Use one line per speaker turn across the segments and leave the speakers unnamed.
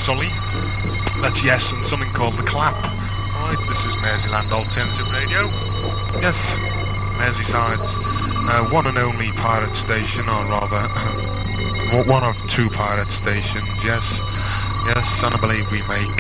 Sully. That's Yes and something called The Clap. Right, this is Merseyland Alternative Radio. Yes, Merseyside's one and only pirate station, or rather, one of two pirate stations, yes. Yes, and I believe we make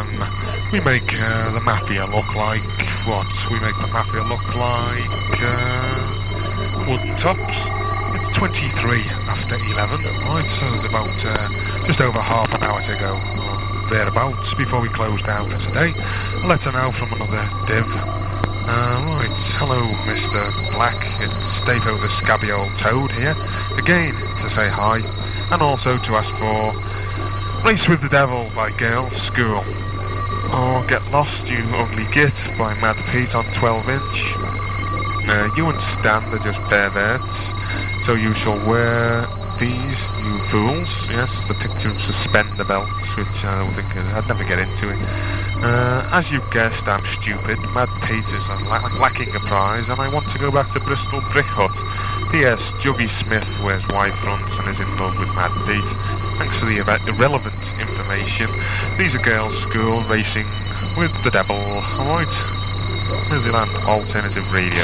the Mafia look like, what? We make the Mafia look like, wooden tops. It's 23 after 11, right, so there's about just over half an hour to go, or thereabouts, before we close down for today. A letter now from another div. Right, hello Mr. Black, it's Stapo the Scabby Old Toad here, again to say hi, and also to ask for Race with the Devil by Girls School, or Get Lost You Ugly Git by Mad Pete on 12-inch. You and Stan are just perverts, so you shall wear these, you fools. Yes, the picture of suspender belts, which I don't think I'd never get into it. As you've guessed, I'm stupid. Mad Pete is lacking a prize, and I want to go back to Bristol Brick Hut. P.S. Juggy Smith wears Y fronts and is in love with Mad Pete. Thanks for the irrelevant information. These are Girls School Racing with the Devil. Alright, Merseyland Alternative Radio.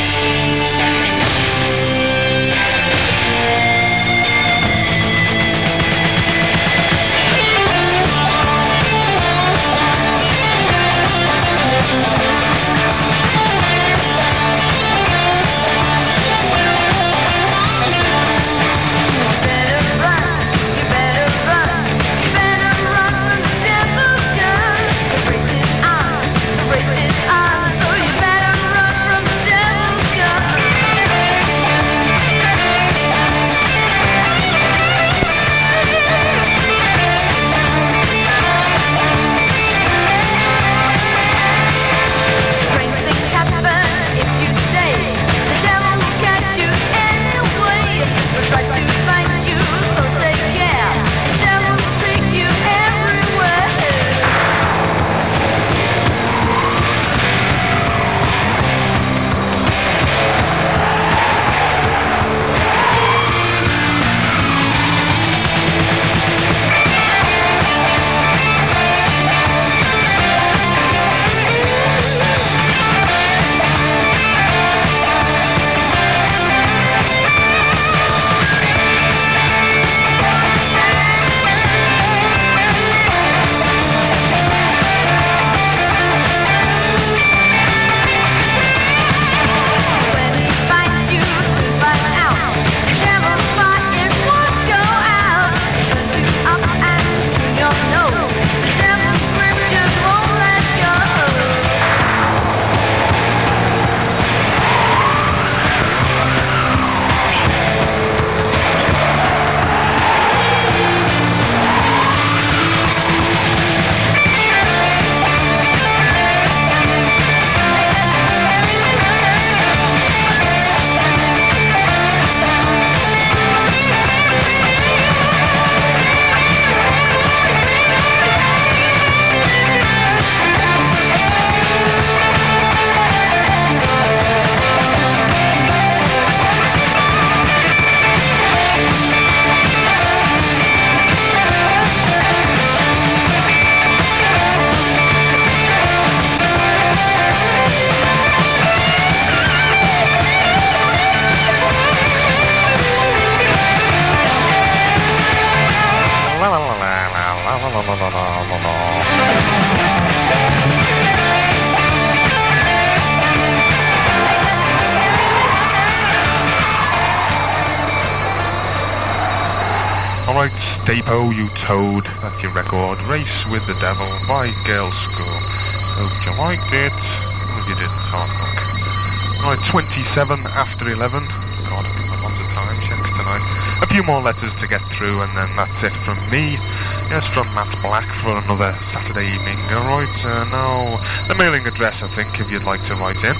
Stapo, you toad, that's your record. Race with the Devil by Girls School. Hope you liked it. If you didn't, hard luck. Right, 27 after 11. God, I've got lots of time checks tonight. A few more letters to get through, and then that's it from me. Yes, from Matt Black for another Saturday evening. Alright, now, the mailing address, I think, if you'd like to write in.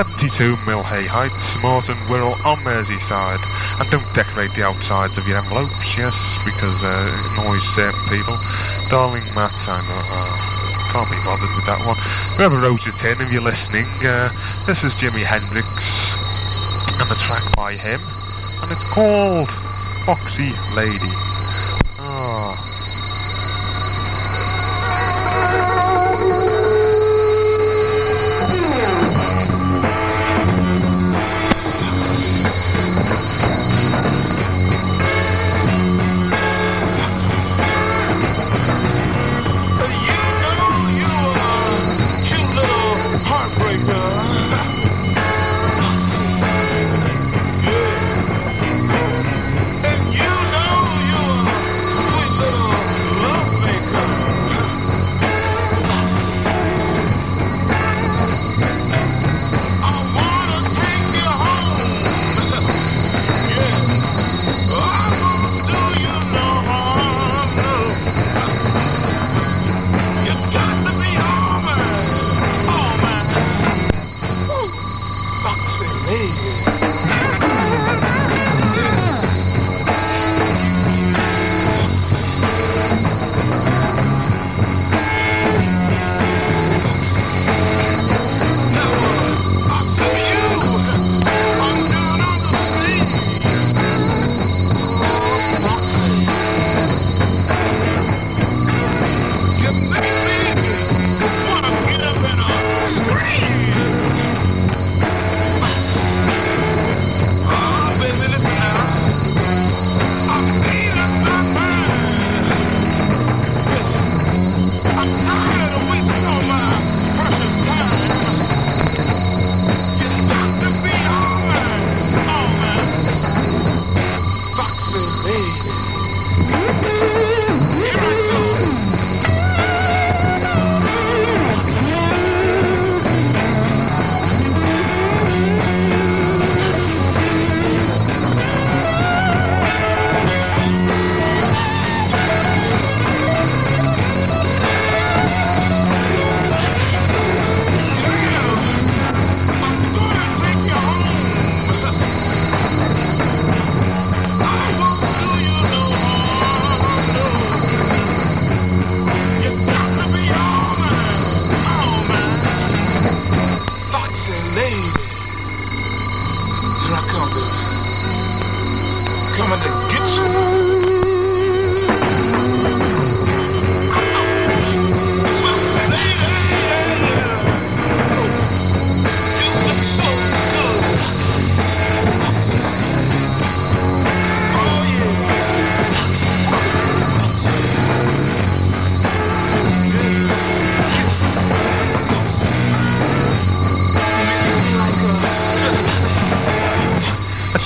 72 Millhay Heights, Morton Wirral on Merseyside. And don't decorate the outsides of your envelopes, yes, because it annoys certain people. Darling Matt, I know, can't be bothered with that one. Whoever wrote it in, if you're listening, this is Jimi Hendrix, and the track by him, and it's called Foxy Lady. Oh.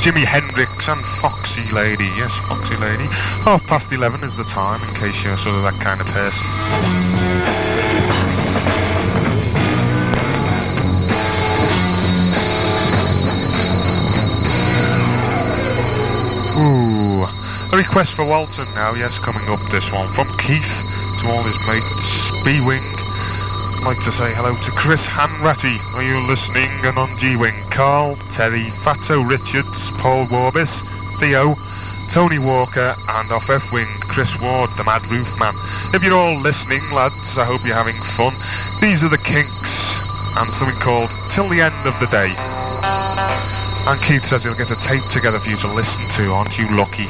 Jimi Hendrix and Foxy Lady. Yes, Foxy Lady. 11:30 is the time, in case you're sort of that kind of person. Ooh, a request for Walton now. Yes, coming up this one from Keith to all his mates. B-Wing. I'd like to say hello to Chris Hanratty. Are you listening? And on G-Wing, Carl, Terry, Fatso Richards, Paul Warbis, Theo, Tony Walker, and off F-Wing, Chris Ward, the Mad Roof Man. If you're all listening, lads, I hope you're having fun. These are the Kinks, and something called Till the End of the Day. And Keith says he'll get a tape together for you to listen to. Aren't you lucky?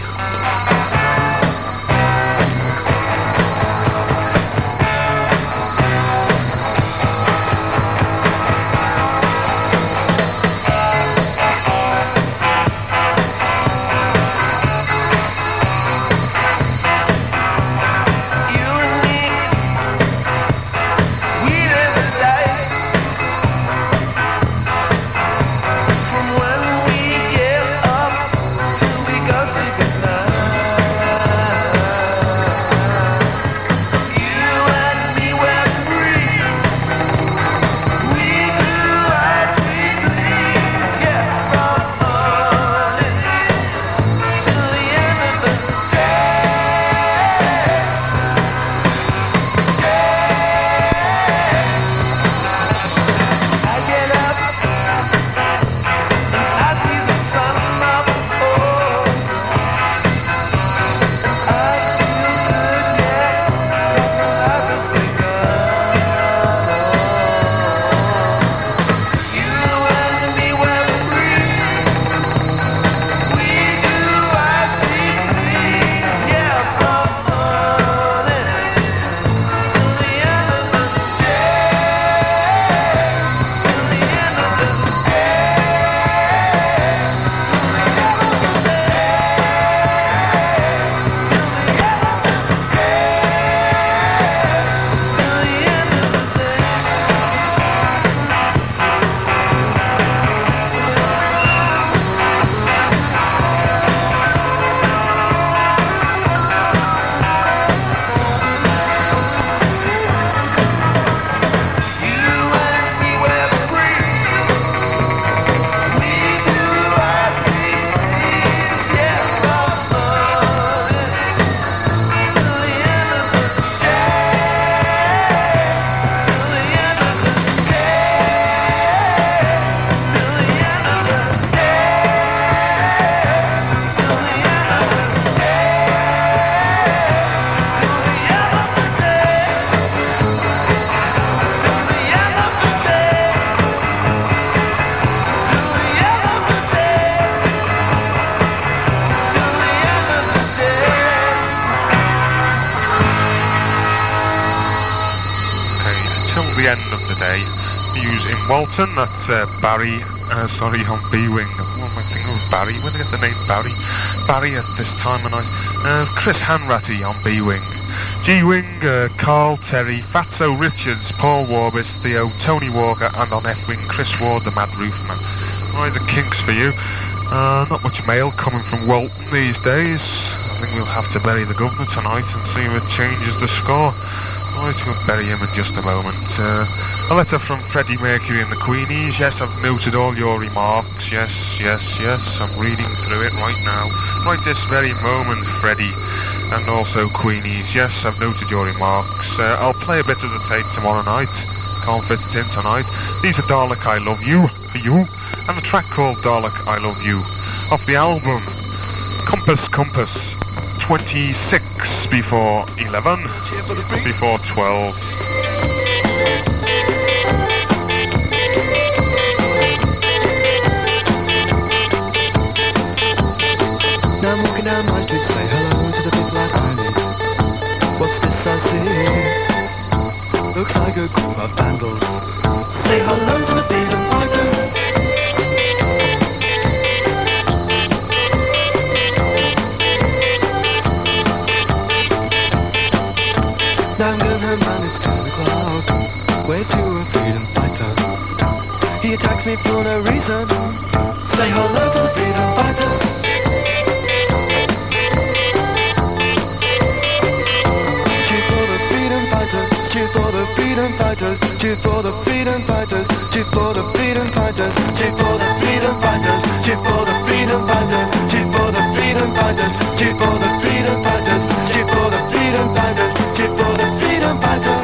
Walton, that's Barry, on B-Wing. What am I thinking of? Barry? Where did I get the name Barry? Barry at this time of night. Chris Hanratty on B-Wing. G-Wing, Carl, Terry, Fatso Richards, Paul Warbis, Theo, Tony Walker, and on F-Wing, Chris Ward, the Mad Roofman. Right, the Kinks for you. Not much mail coming from Walton these days. I think we'll have to bury the governor tonight and see if it changes the score. Right, we'll bury him in just a moment. A letter from Freddie Mercury and the Queenies. Yes, I've noted all your remarks. Yes. I'm reading through it right now. Right this very moment, Freddie. And also Queenies. Yes, I've noted your remarks. I'll play a bit of the tape tomorrow night. Can't fit it in tonight. These are Dalek I Love You, for you. And a track called Dalek I Love You. Off the album Compass. 26 before 11. Before 12.
Now I'm walking down my street, say hello to the big black eyelid. What's this I see? Looks like a group of vandals. Say hello to the freedom fighters. Now I'm going home and it's 10 o'clock. Wave to a freedom fighter. He attacks me for no reason. Say hello to the freedom fighters. Cheer for the freedom fighters. Cheer for the freedom fighters. Cheer for the freedom fighters. Cheer for the freedom fighters. Cheer for the freedom fighters. Cheer for the freedom fighters. Cheer for the freedom fighters. Cheer for the freedom fighters. Cheer for the freedom fighters. Cheer for the freedom fighters.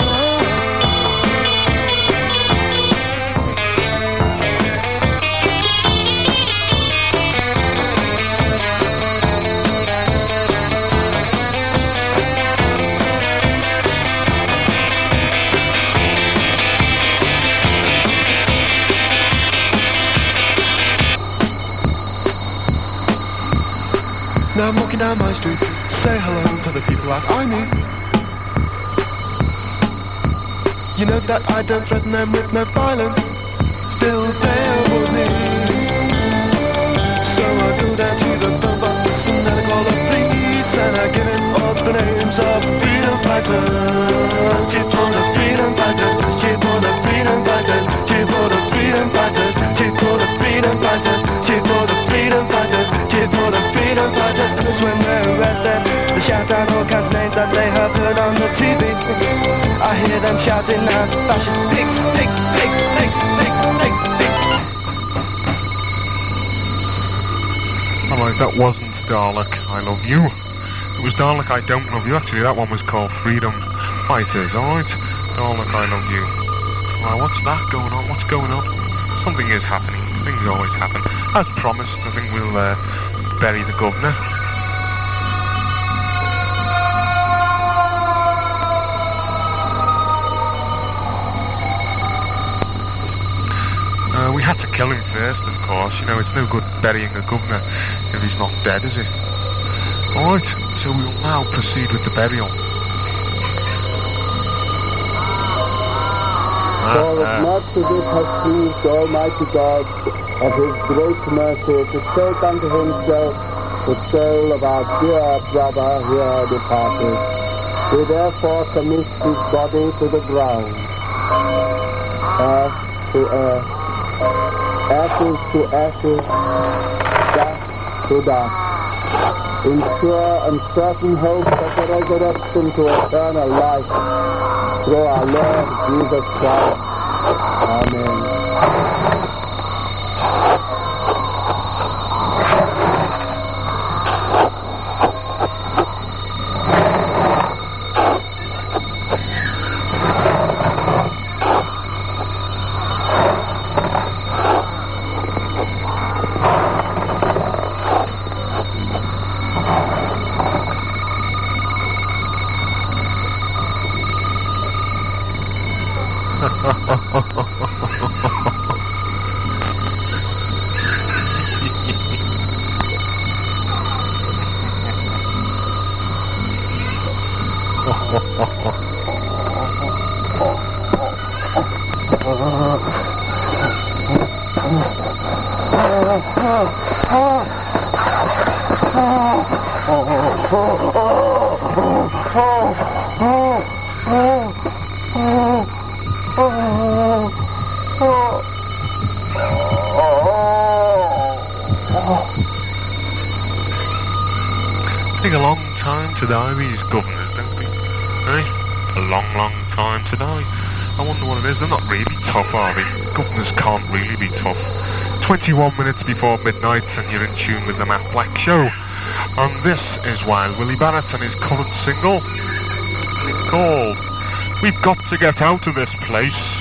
Now I'm walking down my street, say hello to the people that I meet. You know that I don't threaten them with no violence, still they avoid me. So I go down to the phone box and then I call the police, and I give him all the names of freedom fighters. Cheer for the freedom fighters, cheer for the freedom fighters, cheer for the freedom fighters, cheer for the freedom fighters, cheer for the freedom fighters, cheer for the freedom fighters. And it's when they're arrested, they shout out all kinds of names that they have heard on the TV. I hear them shouting out, fascist pigs, pigs, pigs, pigs, pigs, pigs, pigs.
Alright, that wasn't Dalek, I Love You. It was Dalek, I Don't Love You. Actually, that one was called Freedom Fighters. Alright, Dalek, I Love You. Alright, what's that going on? What's going on? Something is happening. Things always happen. As promised, I think we'll bury the governor. We had to kill him first, of course. You know, it's no good burying a governor if he's not dead, is it? Alright, so we will now proceed with the burial.
For as much as it has pleased Almighty God of His great mercy to take unto Himself the soul of our dear brother here departed, we therefore commit his body to the ground, earth to earth, ashes to ashes, dust to dust, in sure and certain hope of the resurrection to eternal life through our Lord Jesus Christ. Amen.
Take a long time to die, these governors, don't they? Eh? A long, long time to die. I wonder what it is. They're not really tough, are they? Governors can't really be tough. 21 minutes before midnight, and you're in tune with the Matt Black Show. And this is Wild Willie Barrett and his current single. And it's called We've Got to Get Out of This Place.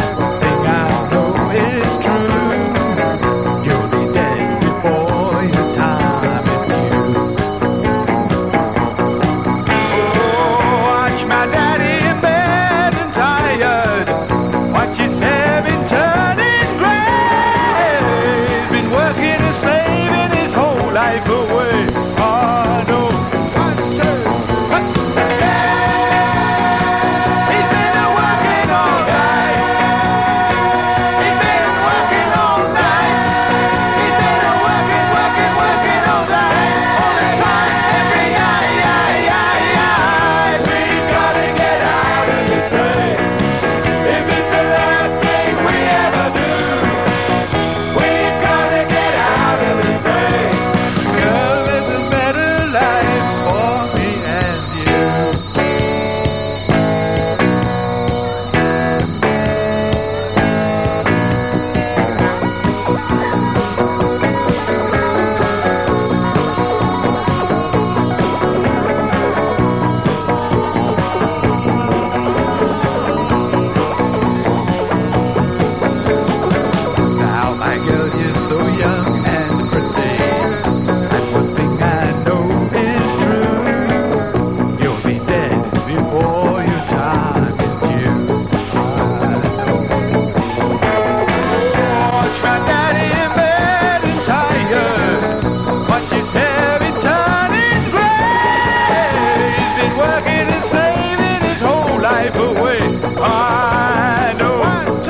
You'll be dead before you
life away. Oh no. 1, 2, he's been working all night. He's been working all night. He's been working all night. All the time, every night. We gotta get out of this place. If it's the last thing we ever do, we gotta get out of this place. Girl, there's a better life for me and you. Now, my girl, you're so young and pretty, and one thing I know is true: you'll be dead before your time is due. I know. Watch my daddy in bed and tired, watch his hair be turning grey. He's been working and slaving his whole life away. I know. 1, 2,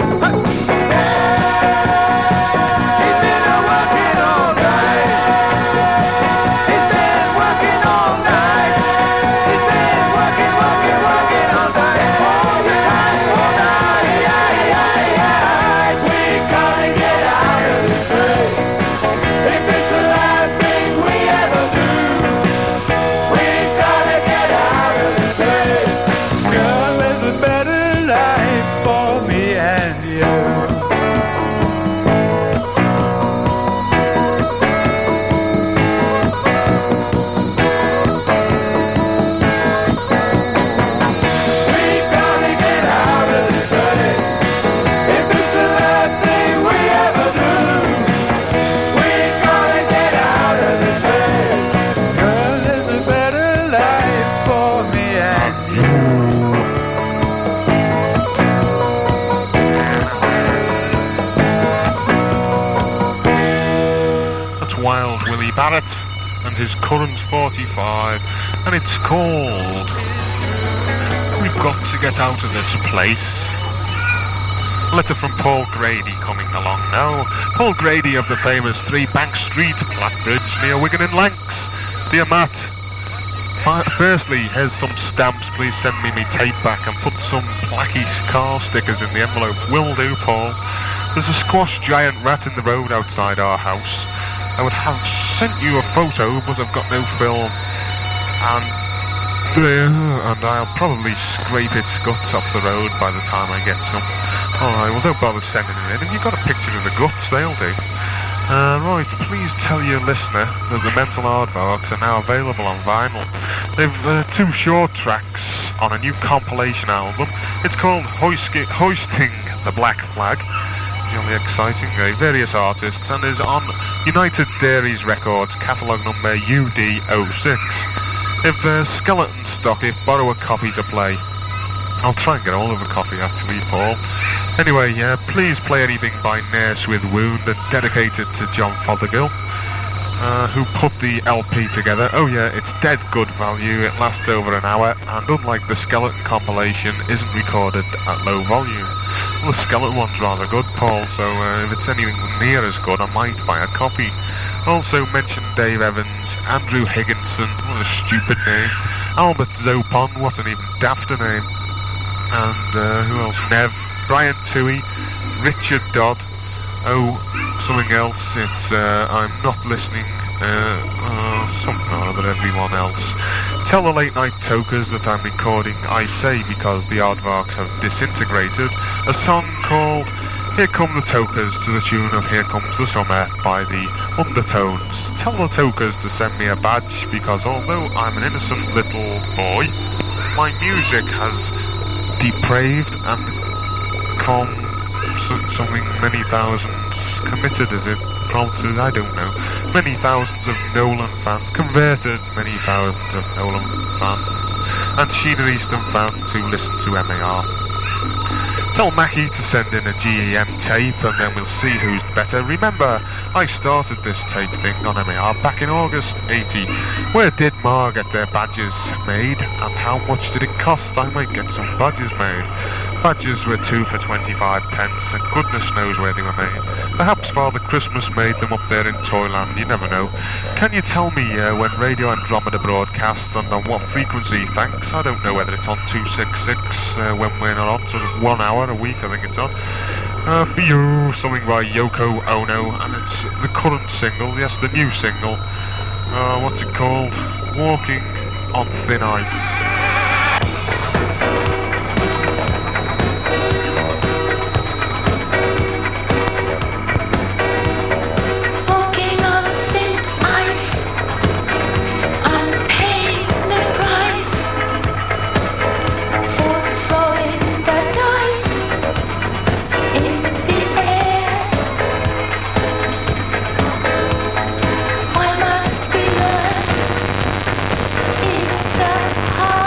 he's been working all night. He's been working all night. He's been working all night. All the time, all night. We gotta get out of this place. If it's the last thing we ever do, we gotta get out of this place. Girl, there's a better life for me and you. We gotta get out of this place. If it's the last thing we ever do, we gotta get out of this place. Girl, there's a better life for me and you.
That's Wild Willie Barrett and his current 45, and it's called We've Got to Get Out of This Place. Letter from Paul Grady coming along now. Paul Grady of the famous 3 Bank Street, Blackbridge, near Wigan in Lancs. Dear Matt, firstly, here's some stamps. Please send me tape back and put some placky car stickers in the envelopes. Will do, Paul. There's a squash giant rat in the road outside our house. I would have sent you a photo, but I've got no film. And I'll probably scrape its guts off the road by the time I get some. Alright, well, don't bother sending it in. If you've got a picture of the guts, they'll do. Right, please tell your listener that the Mental Aardvarks are now available on vinyl. They've 2 short tracks on a new compilation album. It's called Hoisting the Black Flag. Really exciting, various artists, and is on United Dairies Records, catalogue number UD06. If skeleton stock, borrow a copy to play. I'll try and get hold of a copy actually, Paul. Anyway, please play anything by Nurse with Wound and dedicate it to John Fothergill, who put the LP together. Oh yeah, it's dead good value, it lasts over an hour, and unlike the Skeleton compilation, isn't recorded at low volume. Well, the Skeleton one's rather good, Paul, so if it's anything near as good, I might buy a copy. Also mention Dave Evans, Andrew Higginson, what a stupid name, Albert Zopon, what an even dafter name, and who else, Nev, Brian Toohey, Richard Dodd, something else, it's I'm not listening, something or other, everyone else. Tell the Late Night Tokers that I'm recording I Say Because the Aardvarks Have Disintegrated, a song called Here Come the Tokers to the tune of Here Comes the Summer by the Undertones. Tell the Tokers to send me a badge because although I'm an innocent little boy, my music has depraved and something many thousands committed, is it? Prompted, I don't know. Many thousands of Nolan fans, converted many thousands of Nolan fans, and Sheena Easton fans who listen to MAR. Tell Mackie to send in a GEM tape and then we'll see who's better. Remember, I started this tape thing on MAR back in August 80. Where did MAR get their badges made and how much did it cost? I might get some badges made. Badges were 2 for 25 pence and goodness knows where they were made. Perhaps Father Christmas made them up there in Toyland, you never know. Can you tell me when Radio Andromeda broadcasts and on what frequency? Thanks. I don't know whether it's on 266 when we're not on, sort of 1 hour a week I think it's on. For you, something by Yoko Ono, and it's the current single, yes, the new single. What's it called? Walking on Thin Ice.
Heart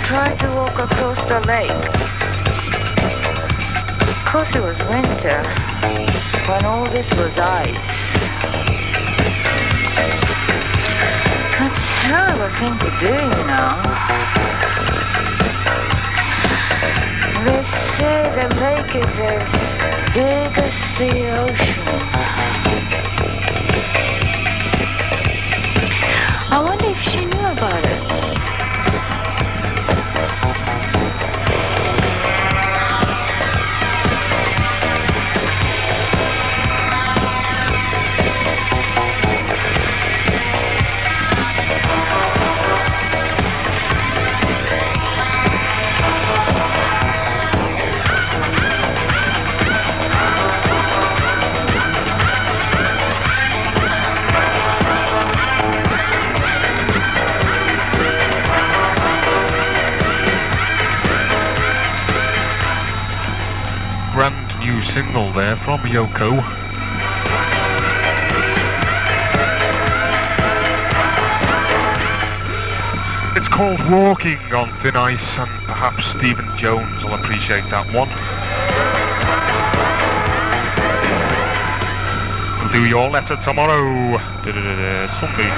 tried to walk across the lake. Because it was winter, when all this was ice. That's a hell of a thing to do, you know. They say the lake is as big as the ocean. I wonder if she knew about it.
New single there from Yoko. It's called Walking on Thin Ice, and perhaps Stephen Jones will appreciate that one. We'll do your letter tomorrow. Sunday.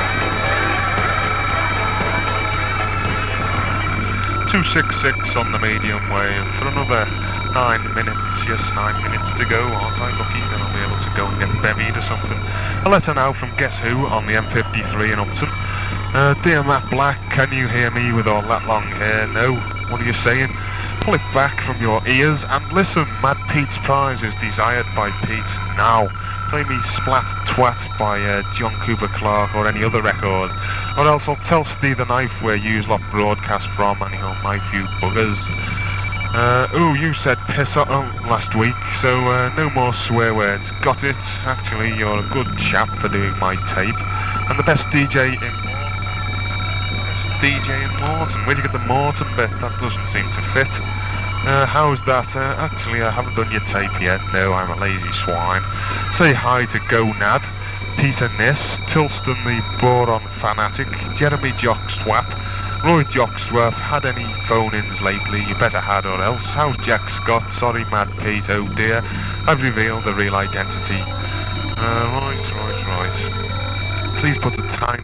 266 on the medium wave for another 9 minutes. Yes, 9 minutes to go. Aren't I lucky? Then I'll be able to go and get bevied or something. A letter now from Guess Who on the M53 in Upton. Dear Matt Black, can you hear me with all that long hair? No. What are you saying? Pull it back from your ears and listen. Mad Pete's Prize is desired by Pete. Now, play me Splat Twat by John Cooper Clarke or any other record. Or else I'll tell Steve the Knife where you lot broadcast from and he'll knife you buggers. You said piss last week, so no more swear words. Got it? Actually, you're a good chap for doing my tape. And the best DJ in Morton. Where'd you get the Morton bit? That doesn't seem to fit. How's that? Actually, I haven't done your tape yet. No, I'm a lazy swine. Say hi to Gonad, Peter Niss, Tilston the Boron Fanatic, Jeremy Jockstwap, Roy Jockstwap. Had any phone-ins lately? You better had or else. How's Jack Scott? Sorry, Mad Pete, oh dear. I've revealed the real identity. Right. Please put the time